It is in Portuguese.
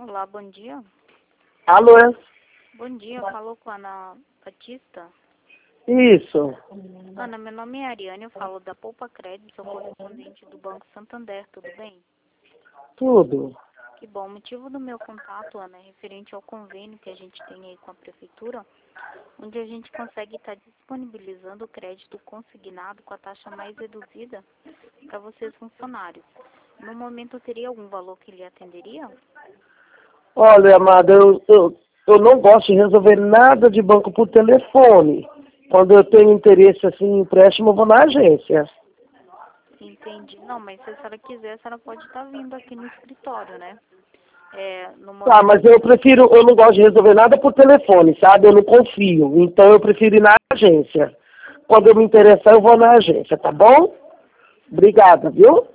Olá, bom dia. Alô? Bom dia, falou com a Ana Batista. Isso. Ana, meu nome é Ariane, eu falo da Poupa Crédito, sou correspondente do Banco Santander, tudo bem? Tudo. Que bom, o motivo do meu contato, Ana, é referente ao convênio que a gente tem aí com a Prefeitura, onde a gente consegue estar disponibilizando o crédito consignado com a taxa mais reduzida para vocês funcionários. No momento, teria algum valor que lhe atenderia? Olha, amada, eu não gosto de resolver nada de banco por telefone. Quando eu tenho interesse assim, em empréstimo, eu vou na agência. Entendi. Não, mas se a senhora quiser, a senhora pode estar vindo aqui no escritório, né? No Tá, momento. mas eu não gosto de resolver nada por telefone, sabe? Eu não confio. Então eu prefiro ir na agência. Quando eu me interessar, eu vou na agência, tá bom? Obrigada, viu?